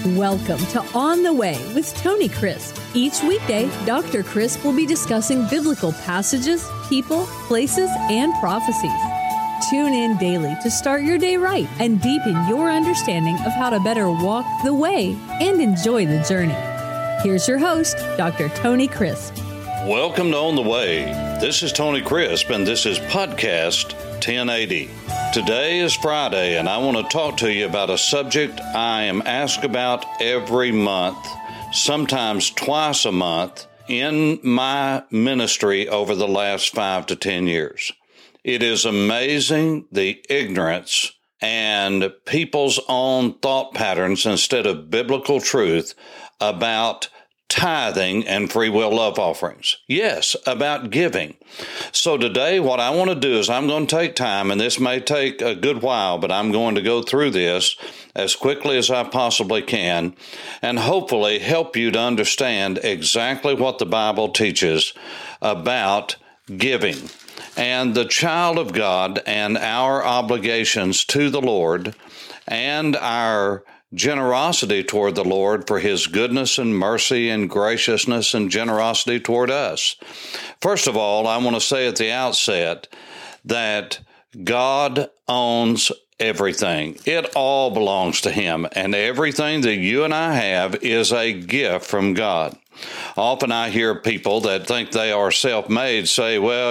Welcome to On the Way with Tony Crisp. Each weekday, Dr. Crisp will be discussing biblical passages, people, places, and prophecies. Tune in daily to start your day right and deepen your understanding of how to better walk the way and enjoy the journey. Here's your host, Dr. Tony Crisp. Welcome to On the Way. This is Tony Crisp, and this is Podcast 1080. Today is Friday, and I want to talk to you about a subject I am asked about every month, sometimes twice a month, in my ministry over the last 5 to 10 years. It is amazing the ignorance and people's own thought patterns instead of biblical truth about tithing and free will love offerings. Yes, about giving. So today what I want to do is I'm going to take time, and this may take a good while, but I'm going to go through this as quickly as I possibly can and hopefully help you to understand exactly what the Bible teaches about giving and the child of God and our obligations to the Lord and our generosity toward the Lord for His goodness and mercy and graciousness and generosity toward us. First of all, I want to say at the outset that God owns everything. It all belongs to Him, and everything that you and I have is a gift from God. Often I hear people that think they are self-made say, well,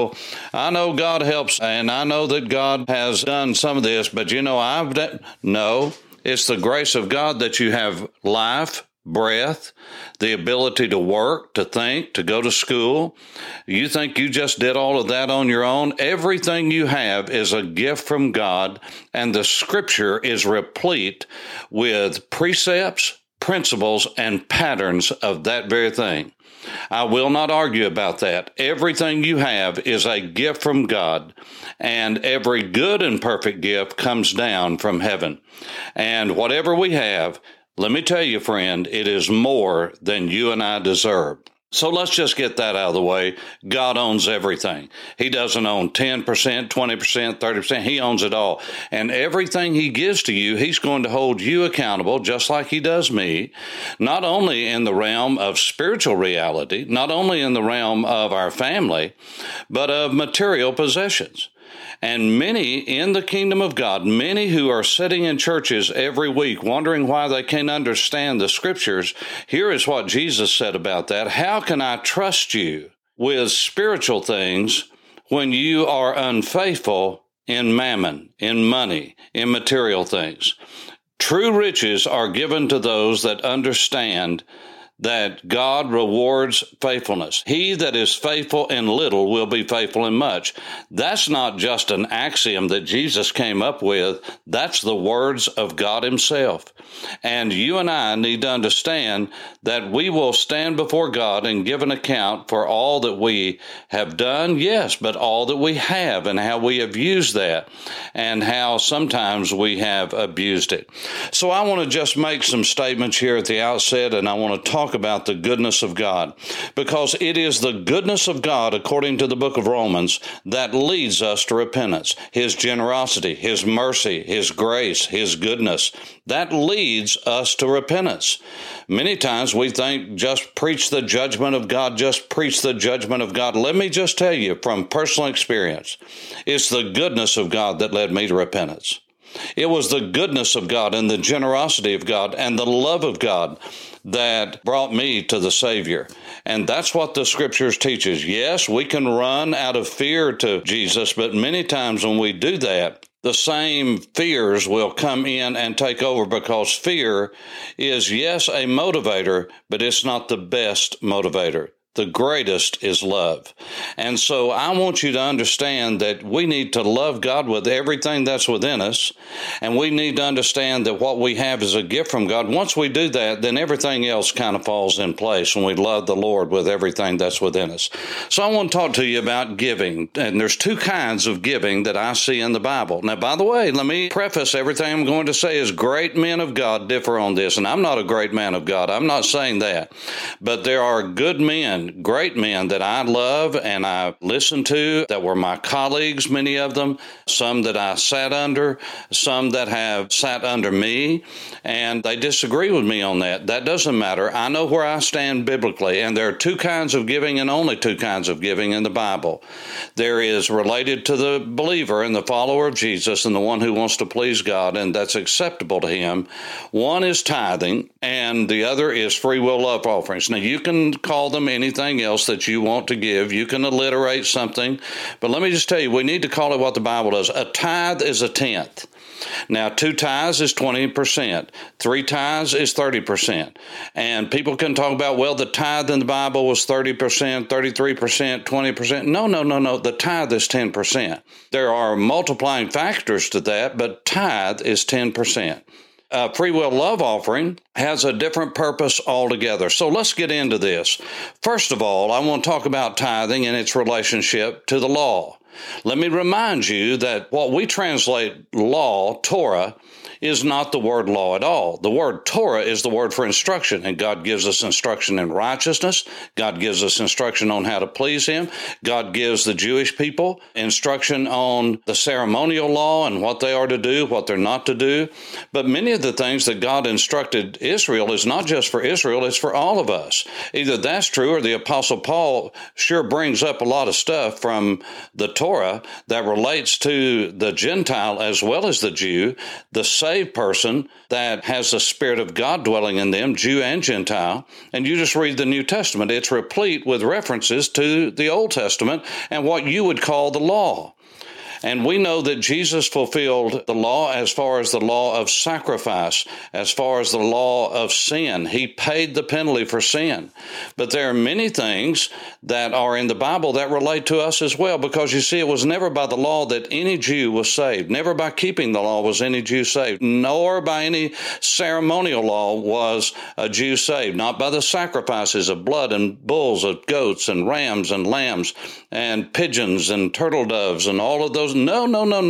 I know God helps, and I know that God has done some of this, but I've done. No. It's the grace of God that you have life, breath, the ability to work, to think, to go to school. You think you just did all of that on your own? Everything you have is a gift from God, and the Scripture is replete with precepts, principles, and patterns of that very thing. I will not argue about that. Everything you have is a gift from God, and every good and perfect gift comes down from heaven. And whatever we have, let me tell you, friend, it is more than you and I deserve. So let's just get that out of the way. God owns everything. He doesn't own 10%, 20%, 30%. He owns it all. And everything He gives to you, He's going to hold you accountable, just like He does me, not only in the realm of spiritual reality, not only in the realm of our family, but of material possessions. And many in the kingdom of God, many who are sitting in churches every week wondering why they can't understand the Scriptures, here is what Jesus said about that. How can I trust you with spiritual things when you are unfaithful in mammon, in money, in material things? True riches are given to those that understand that God rewards faithfulness. He that is faithful in little will be faithful in much. That's not just an axiom that Jesus came up with. That's the words of God Himself. And you and I need to understand that we will stand before God and give an account for all that we have done, yes, but all that we have and how we have used that and how sometimes we have abused it. So I want to just make some statements here at the outset, and I want to talk about the goodness of God, because it is the goodness of God, according to the book of Romans, that leads us to repentance. His generosity, His mercy, His grace, His goodness, that leads us to repentance. Many times we think, just preach the judgment of God, just preach the judgment of God. Let me just tell you from personal experience, it's the goodness of God that led me to repentance. It was the goodness of God and the generosity of God and the love of God that brought me to the Savior. And that's what the Scriptures teaches. Yes, we can run out of fear to Jesus, but many times when we do that, the same fears will come in and take over, because fear is, yes, a motivator, but it's not the best motivator. The greatest is love. And so I want you to understand that we need to love God with everything that's within us, and we need to understand that what we have is a gift from God. Once we do that, then everything else kind of falls in place when we love the Lord with everything that's within us. So I want to talk to you about giving, and there's two kinds of giving that I see in the Bible. Now, by the way, let me preface everything I'm going to say is great men of God differ on this, and I'm not a great man of God. I'm not saying that, but there are good men great men that I love and I listened to that were my colleagues, many of them, some that I sat under, some that have sat under me, and they disagree with me on that. That doesn't matter. I know where I stand biblically, and there are two kinds of giving and only two kinds of giving in the Bible. There is related to the believer and the follower of Jesus and the one who wants to please God, and that's acceptable to him. One is tithing, and the other is free will love offerings. Now, you can call them anything else that you want to give. You can alliterate something, but let me just tell you, we need to call it what the Bible does. A tithe is a tenth. Now, 2 tithes is 20%. 3 tithes is 30%. And people can talk about, well, the tithe in the Bible was 30%, 33%, 20%. No. The tithe is 10%. There are multiplying factors to that, but tithe is 10%. Free will love offering has a different purpose altogether. So let's get into this. First of all, I want to talk about tithing and its relationship to the law. Let me remind you that what we translate law, Torah, is not the word law at all. The word Torah is the word for instruction, and God gives us instruction in righteousness. God gives us instruction on how to please Him. God gives the Jewish people instruction on the ceremonial law and what they are to do, what they're not to do. But many of the things that God instructed Israel is not just for Israel, it's for all of us. Either that's true or the Apostle Paul sure brings up a lot of stuff from the Torah that relates to the Gentile as well as the Jew, the saved person that has the Spirit of God dwelling in them, Jew and Gentile, and you just read the New Testament. It's replete with references to the Old Testament and what you would call the law. And we know that Jesus fulfilled the law as far as the law of sacrifice, as far as the law of sin. He paid the penalty for sin. But there are many things that are in the Bible that relate to us as well, because you see, it was never by the law that any Jew was saved. Never by keeping the law was any Jew saved, nor by any ceremonial law was a Jew saved, not by the sacrifices of blood and bulls, of goats and rams and lambs and pigeons and turtle doves and all of those. No.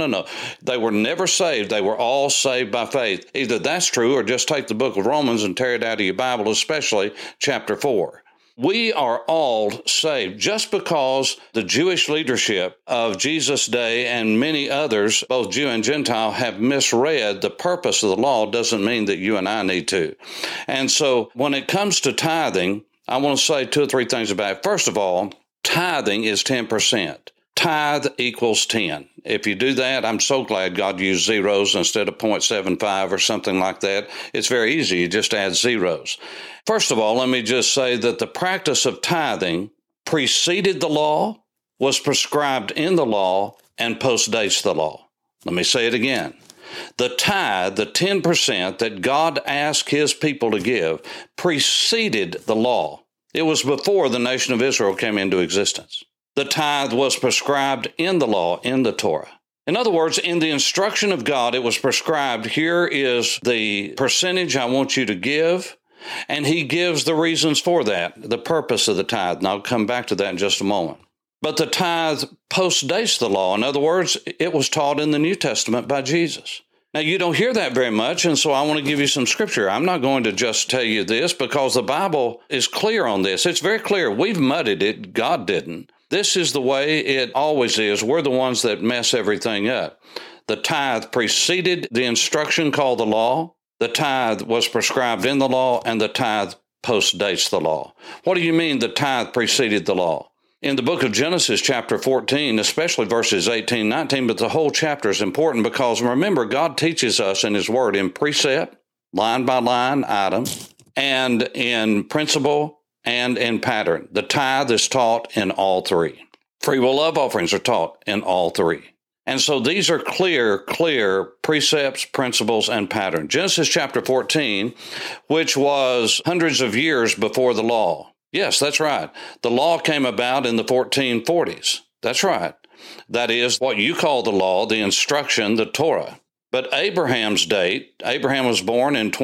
They were never saved. They were all saved by faith. Either that's true or just take the book of Romans and tear it out of your Bible, especially chapter 4. We are all saved. Just because the Jewish leadership of Jesus' day and many others, both Jew and Gentile, have misread the purpose of the law doesn't mean that you and I need to. And so when it comes to tithing, I want to say 2 or 3 things about it. First of all, tithing is 10%. Tithe equals 10. If you do that, I'm so glad God used zeros instead of 0.75 or something like that. It's very easy. You just add zeros. First of all, let me just say that the practice of tithing preceded the law, was prescribed in the law, and postdates the law. Let me say it again. The tithe, the 10% that God asked His people to give, preceded the law. It was before the nation of Israel came into existence. The tithe was prescribed in the law, in the Torah. In other words, in the instruction of God, it was prescribed, here is the percentage I want you to give, and He gives the reasons for that, the purpose of the tithe, and I'll come back to that in just a moment. But the tithe postdates the law. In other words, it was taught in the New Testament by Jesus. Now, you don't hear that very much, and so I want to give you some scripture. I'm not going to just tell you this because the Bible is clear on this. It's very clear. We've muddied it. God didn't. This is the way it always is. We're the ones that mess everything up. The tithe preceded the instruction called the law. The tithe was prescribed in the law, and the tithe postdates the law. What do you mean the tithe preceded the law? In the book of Genesis, chapter 14, especially verses 18, 19, but the whole chapter is important because, remember, God teaches us in His Word in precept, line by line item, and in principle, and in pattern. The tithe is taught in all 3. Free will love offerings are taught in all 3. And so these are clear precepts, principles, and pattern. Genesis chapter 14, which was hundreds of years before the law. Yes, that's right. The law came about in the 1440s. That's right. That is what you call the law, the instruction, the Torah. But Abraham's date, Abraham was born in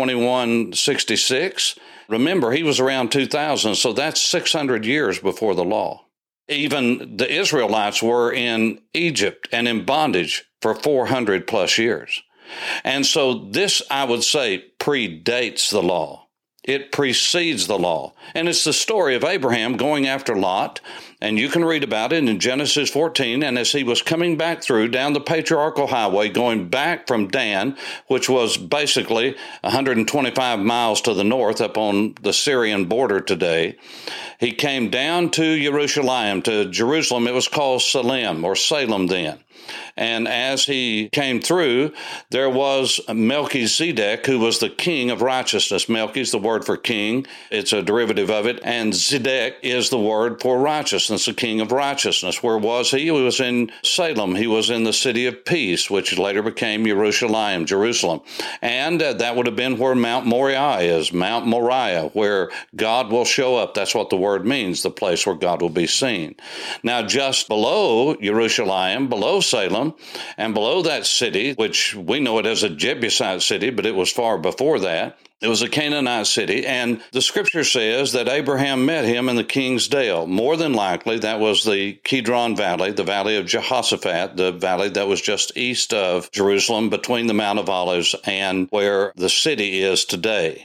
2166. Remember, he was around 2000, so that's 600 years before the law. Even the Israelites were in Egypt and in bondage for 400 plus years. And so this, I would say, predates the law. It precedes the law. And it's the story of Abraham going after Lot. And you can read about it in Genesis 14. And as he was coming back through down the patriarchal highway, going back from Dan, which was basically 125 miles to the north up on the Syrian border today, he came down to Jerusalem. It was called Salem then. And as he came through, there was Melchizedek, who was the king of righteousness. Melchi is the word for king. It's a derivative of it. And Zedek is the word for righteousness, the king of righteousness. Where was he? He was in Salem. He was in the city of peace, which later became Jerusalem. And that would have been where Mount Moriah is, Mount Moriah, where God will show up. That's what the word means, the place where God will be seen. Now, just below Jerusalem, below Salem, and below that city, which we know it as a Jebusite city, but it was far before that, it was a Canaanite city, and the scripture says that Abraham met him in the King's Dale. More than likely, that was the Kidron Valley, the valley of Jehoshaphat, the valley that was just east of Jerusalem, between the Mount of Olives and where the city is today.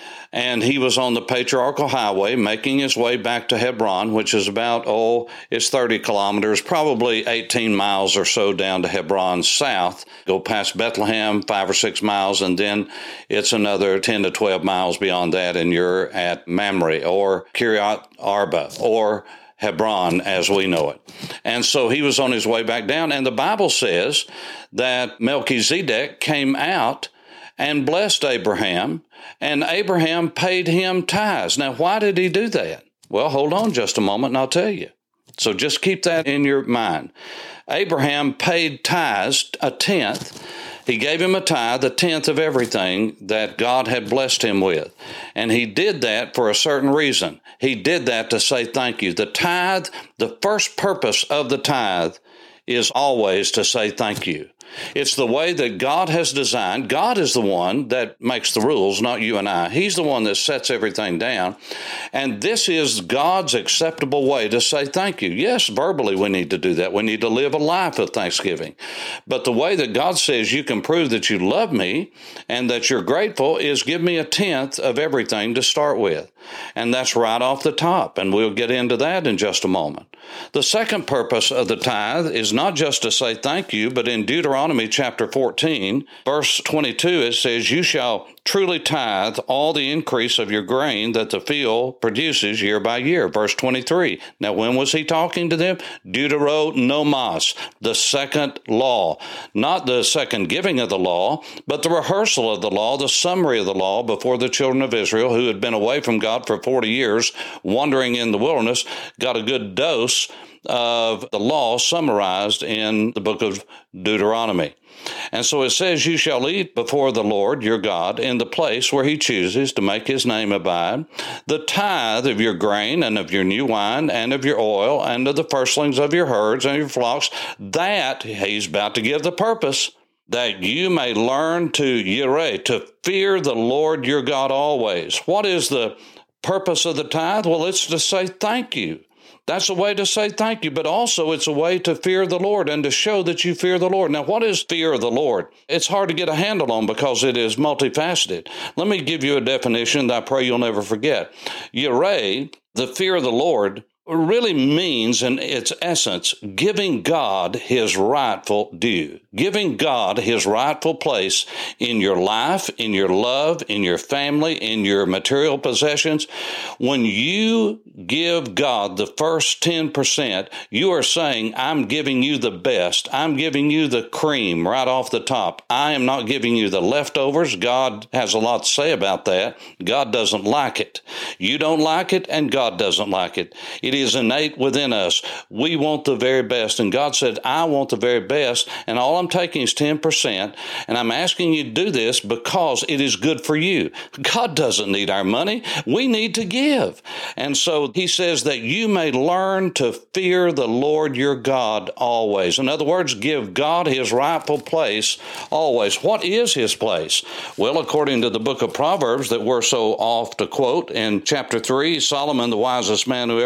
And he was on the patriarchal highway making his way back to Hebron, which is about, it's 30 kilometers, probably 18 miles or so down to Hebron south. Go past Bethlehem, 5 or 6 miles, and then it's another 10 to 12 miles beyond that, and you're at Mamre or Kiryat Arba or Hebron as we know it. And so he was on his way back down, and the Bible says that Melchizedek came out and blessed Abraham, and Abraham paid him tithes. Now, why did he do that? Well, hold on just a moment, and I'll tell you. So just keep that in your mind. Abraham paid tithes, a tenth. He gave him a tithe, a tenth of everything that God had blessed him with. And he did that for a certain reason. He did that to say thank you. The tithe, the first purpose of the tithe is always to say thank you. It's the way that God has designed. God is the one that makes the rules, not you and I. He's the one that sets everything down. And this is God's acceptable way to say thank you. Yes, verbally we need to do that. We need to live a life of thanksgiving. But the way that God says you can prove that you love me and that you're grateful is give me a tenth of everything to start with. And that's right off the top. And we'll get into that in just a moment. The second purpose of the tithe is not just to say thank you, but in Deuteronomy chapter 14, verse 22, it says, "You shall truly tithe all the increase of your grain that the field produces year by year." Verse 23. Now, when was he talking to them? Deuteronomos, the second law. Not the second giving of the law, but the rehearsal of the law, the summary of the law before the children of Israel who had been away from God for 40 years, wandering in the wilderness, got a good dose of the law summarized in the book of Deuteronomy. And so it says, "You shall eat before the Lord your God in the place where he chooses to make his name abide, the tithe of your grain and of your new wine and of your oil and of the firstlings of your herds and your flocks," that he's about to give the purpose, "that you may learn to fear the Lord your God always." What is the purpose of the tithe? Well, it's to say thank you. That's a way to say thank you, but also it's a way to fear the Lord and to show that you fear the Lord. Now, what is fear of the Lord? It's hard to get a handle on because it is multifaceted. Let me give you a definition that I pray you'll never forget. Yireh, the fear of the Lord, really means in its essence giving God his rightful due, giving God his rightful place in your life, in your love, in your family, in your material possessions. When you give God the first 10%, you are saying, I'm giving you the best. I'm giving you the cream right off the top. I am not giving you the leftovers. God has a lot to say about that. God doesn't like it. You don't like it, and God doesn't like it. It is innate within us. We want the very best. And God said, I want the very best. And all I'm taking is 10%. And I'm asking you to do this because it is good for you. God doesn't need our money. We need to give. And so he says that you may learn to fear the Lord your God always. In other words, give God his rightful place always. What is his place? Well, according to the book of Proverbs that we're so oft to quote in chapter 3, Solomon, the wisest man who ever lived,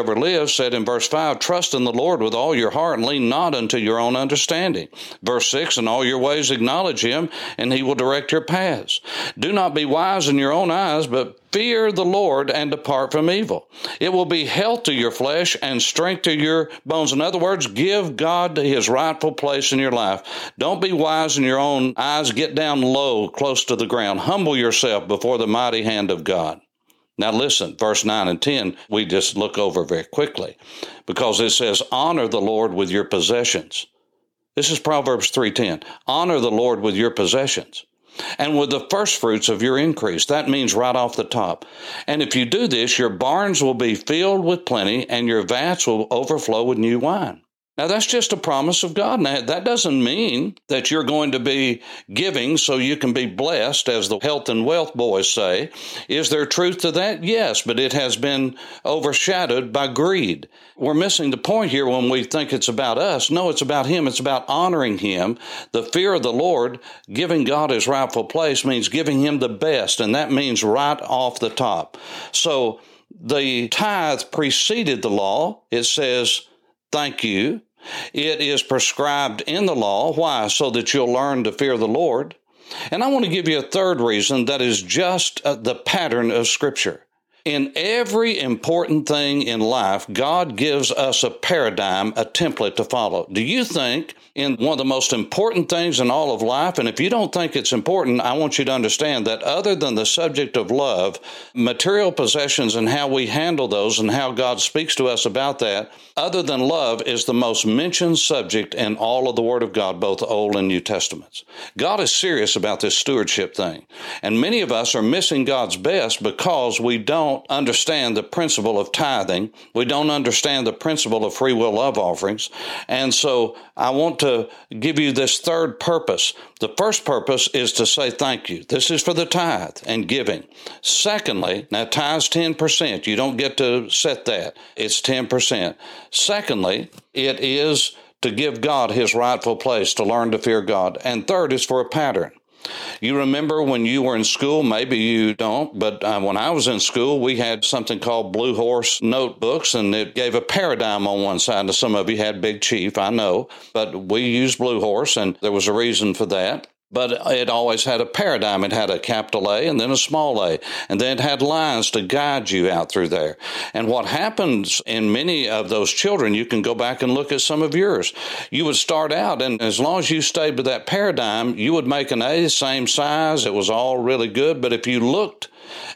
have said in verse 5, trust in the Lord with all your heart and lean not unto your own understanding. Verse 6, in all your ways acknowledge him, and he will direct your paths. Do not be wise in your own eyes, but fear the Lord and depart from evil. It will be health to your flesh and strength to your bones. In other words, give God his rightful place in your life. Don't be wise in your own eyes. Get down low, close to the ground. Humble yourself before the mighty hand of God. Now listen, verse 9 and 10, we just look over very quickly because it says, honor the Lord with your possessions. This is Proverbs 3:10. Honor the Lord with your possessions and with the first fruits of your increase. That means right off the top. And if you do this, your barns will be filled with plenty and your vats will overflow with new wine. Now, that's just a promise of God. Now, that doesn't mean that you're going to be giving so you can be blessed, as the health and wealth boys say. Is there truth to that? Yes, but it has been overshadowed by greed. We're missing the point here when we think it's about us. No, it's about him. It's about honoring him. The fear of the Lord, giving God his rightful place, means giving him the best, and that means right off the top. So the tithe preceded the law. It says, thank you. It is prescribed in the law. Why? So that you'll learn to fear the Lord. And I want to give you a third reason that is just the pattern of Scripture. In every important thing in life, God gives us a paradigm, a template to follow. Do you think in one of the most important things in all of life, and if you don't think it's important, I want you to understand that other than the subject of love, material possessions and how we handle those and how God speaks to us about that, other than love, is the most mentioned subject in all of the Word of God, both Old and New Testaments. God is serious about this stewardship thing. And many of us are missing God's best because we don't understand the principle of tithing. We don't understand the principle of free will love offerings. And so I want to give you this third purpose. The first purpose is to say thank you. This is for the tithe and giving. Secondly, now tithe's 10%. You don't get to set that. It's 10%. Secondly, it is to give God his rightful place, to learn to fear God. And third is for a pattern. You remember when you were in school, maybe you don't, but when I was in school, we had something called Blue Horse notebooks, and it gave a paradigm on one side. Now, some of you had Big Chief, I know, but we used Blue Horse, and there was a reason for that. But it always had a paradigm. It had a capital A and then a small a. And then it had lines to guide you out through there. And what happens in many of those children, you can go back and look at some of yours. You would start out, and as long as you stayed with that paradigm, you would make an A, same size. It was all really good. But if you looked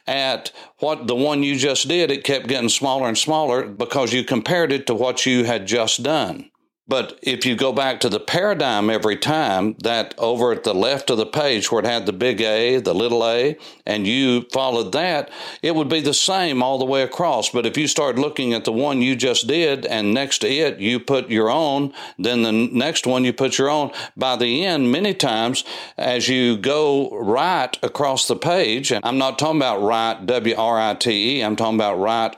at what the one you just did, it kept getting smaller and smaller because you compared it to what you had just done. But if you go back to the paradigm every time, that over at the left of the page where it had the big A, the little a, and you followed that, it would be the same all the way across. But if you start looking at the one you just did and next to it you put your own, then the next one you put your own, by the end, many times as you go right across the page, and I'm not talking about right, W-R-I-T-E, I'm talking about right,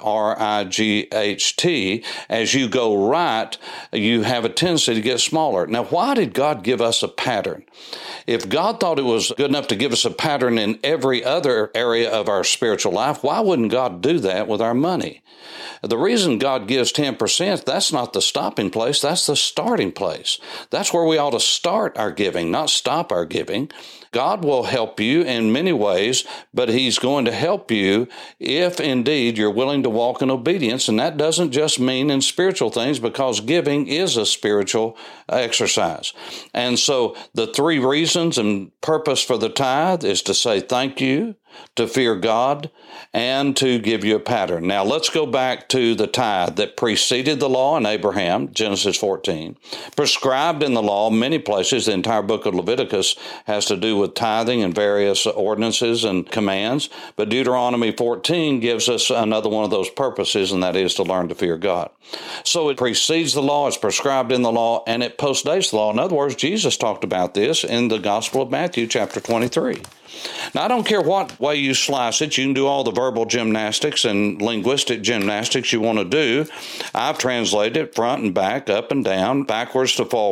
R-I-G-H-T, as you go right, you have a tendency to get smaller. Now, why did God give us a pattern? If God thought it was good enough to give us a pattern in every other area of our spiritual life, why wouldn't God do that with our money? The reason God gives 10%, that's not the stopping place, that's the starting place. That's where we ought to start our giving, not stop our giving. God will help you in many ways, but he's going to help you if indeed you're willing to walk in obedience. And that doesn't just mean in spiritual things, because giving is a spiritual exercise. And so the three reasons and purpose for the tithe is to say thank you, to fear God, and to give you a pattern. Now, let's go back to the tithe that preceded the law in Abraham, Genesis 14. Prescribed in the law, many places, the entire book of Leviticus has to do with tithing and various ordinances and commands, but Deuteronomy 14 gives us another one of those purposes, and that is to learn to fear God. So it precedes the law, it's prescribed in the law, and it postdates the law. In other words, Jesus talked about this in the Gospel of Matthew, chapter 23. Now, I don't care what way you slice it. You can do all the verbal gymnastics and linguistic gymnastics you want to do. I've translated it front and back, up and down, backwards to forward.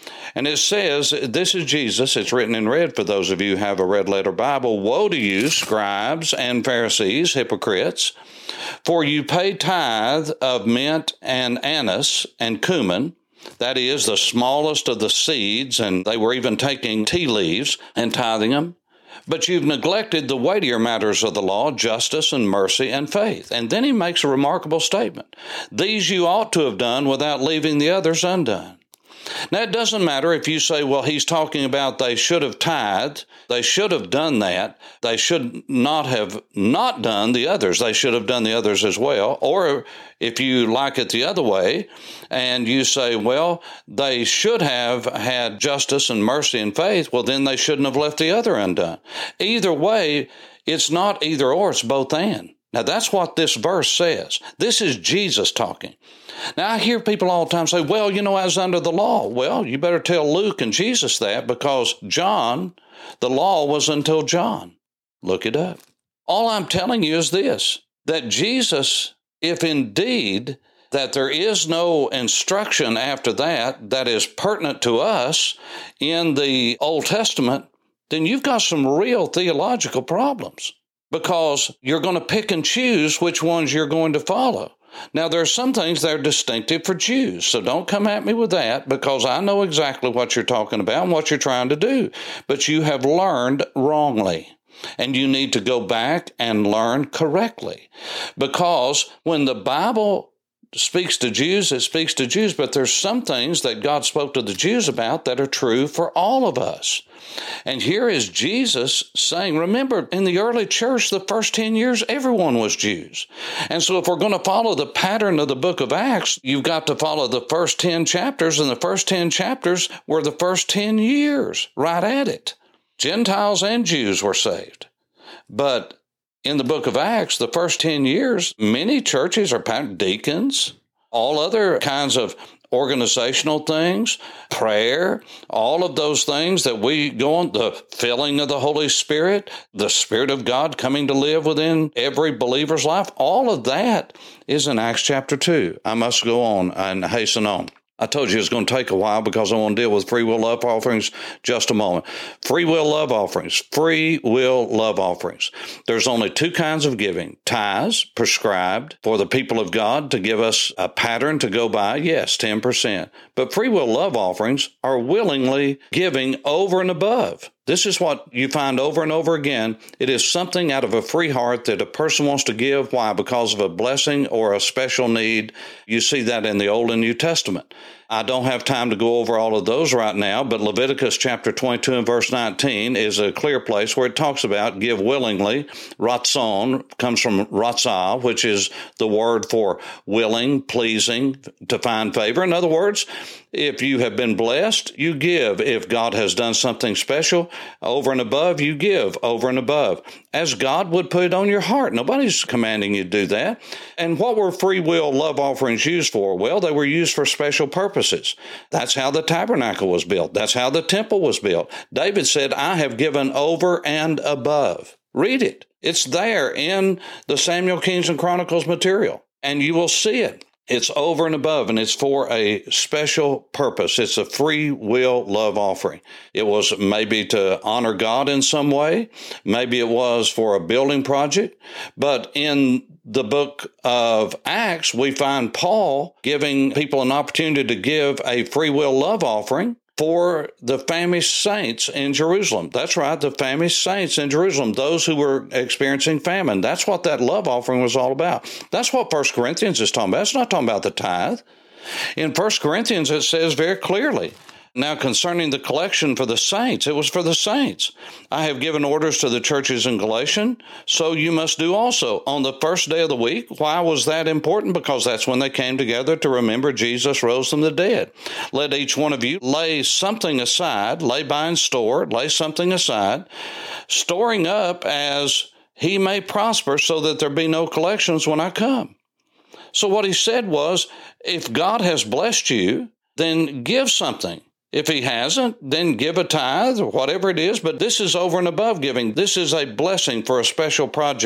And it says, this is Jesus, it's written in red for those of you who have a red letter Bible, "Woe to you, scribes and Pharisees, hypocrites, for you pay tithe of mint and anise and cumin," that is, the smallest of the seeds, and they were even taking tea leaves and tithing them. "But you've neglected the weightier matters of the law, justice and mercy and faith." And then he makes a remarkable statement. "These you ought to have done without leaving the others undone." Now, it doesn't matter if you say, well, he's talking about they should have tithed, they should have done that, they should not have not done the others, they should have done the others as well. Or if you like it the other way, and you say, well, they should have had justice and mercy and faith, well, then they shouldn't have left the other undone. Either way, it's not either or, it's both and. Now, that's what this verse says. This is Jesus talking. Now, I hear people all the time say, well, I was under the law. Well, you better tell Luke and Jesus that, because John, the law was until John. Look it up. All I'm telling you is this, that Jesus, if indeed that there is no instruction after that is pertinent to us in the Old Testament, then you've got some real theological problems, because you're going to pick and choose which ones you're going to follow. Now, there are some things that are distinctive for Jews, so don't come at me with that, because I know exactly what you're talking about and what you're trying to do. But you have learned wrongly, and you need to go back and learn correctly. Because when the Bible speaks to Jews, it speaks to Jews, but there's some things that God spoke to the Jews about that are true for all of us. And here is Jesus saying, remember, in the early church, the first 10 years, everyone was Jews. And so if we're going to follow the pattern of the book of Acts, you've got to follow the first 10 chapters, and the first 10 chapters were the first 10 years, right at it. Gentiles and Jews were saved. But in the book of Acts, the first 10 years, many churches are deacons, all other kinds of organizational things, prayer, all of those things that we go on, the filling of the Holy Spirit, the Spirit of God coming to live within every believer's life, all of that is in Acts chapter 2. I must go on and hasten on. I told you it's going to take a while because I want to deal with free will love offerings just a moment. Free will love offerings. Free will love offerings. There's only two kinds of giving. Tithes, prescribed for the people of God to give us a pattern to go by. Yes, 10%. But free will love offerings are willingly giving over and above. This is what you find over and over again. It is something out of a free heart that a person wants to give. Why? Because of a blessing or a special need. You see that in the Old and New Testament. I don't have time to go over all of those right now, but Leviticus chapter 22 and verse 19 is a clear place where it talks about give willingly. Ratzon comes from ratzah, which is the word for willing, pleasing, to find favor. In other words, if you have been blessed, you give. If God has done something special over and above, you give over and above, as God would put it on your heart. Nobody's commanding you to do that. And what were free will love offerings used for? Well, they were used for special purposes. That's how the tabernacle was built. That's how the temple was built. David said, I have given over and above. Read it. It's there in the Samuel, Kings, and Chronicles material, and you will see it. It's over and above, and it's for a special purpose. It's a free will love offering. It was maybe to honor God in some way. Maybe it was for a building project. But in the book of Acts, we find Paul giving people an opportunity to give a free will love offering for the famished saints in Jerusalem. That's right, the famished saints in Jerusalem, those who were experiencing famine. That's what that love offering was all about. That's what 1 Corinthians is talking about. It's not talking about the tithe. In 1 Corinthians, it says very clearly, now concerning the collection for the saints, it was for the saints. I have given orders to the churches in Galatia, so you must do also on the first day of the week. Why was that important? Because that's when they came together to remember Jesus rose from the dead. Let each one of you lay something aside, lay by and store, lay something aside, storing up as he may prosper, so that there be no collections when I come. So what he said was, if God has blessed you, then give something. If he hasn't, then give a tithe or whatever it is, but this is over and above giving. This is a blessing for a special project.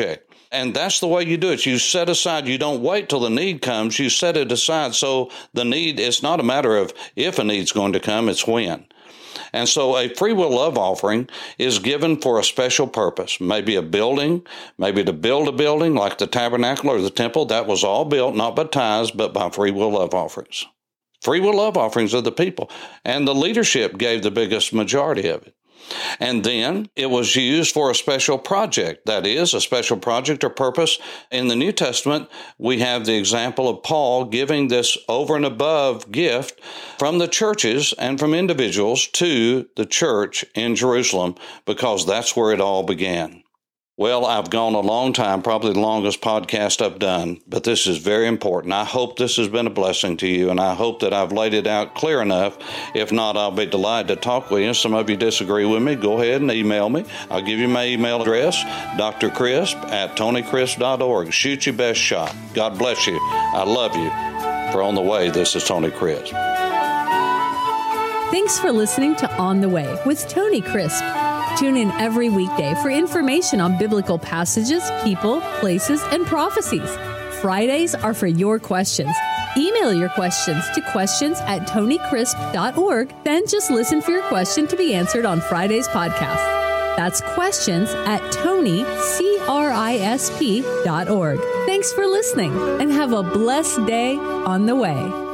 And that's the way you do it. You set aside, you don't wait till the need comes, you set it aside. So the need, it's not a matter of if a need's going to come, it's when. And so a free will love offering is given for a special purpose, maybe a building, maybe to build a building like the tabernacle or the temple. That was all built not by tithes, but by free will love offerings. Free will love offerings of the people. And the leadership gave the biggest majority of it. And then it was used for a special project. That is, a special project or purpose. In the New Testament, we have the example of Paul giving this over and above gift from the churches and from individuals to the church in Jerusalem, because that's where it all began. Well, I've gone a long time, probably the longest podcast I've done, but this is very important. I hope this has been a blessing to you, and I hope that I've laid it out clear enough. If not, I'll be delighted to talk with you. Some of you disagree with me, go ahead and email me. I'll give you my email address, drcrisp@tonycrisp.org. Shoot your best shot. God bless you. I love you. For On the Way, this is Tony Crisp. Thanks for listening to On the Way with Tony Crisp. Tune in every weekday for information on biblical passages, people, places, and prophecies. Fridays are for your questions. Email your questions to questions@tonycrisp.org. Then just listen for your question to be answered on Friday's podcast. That's questions@tonycrisp.org. Thanks for listening and have a blessed day on the way.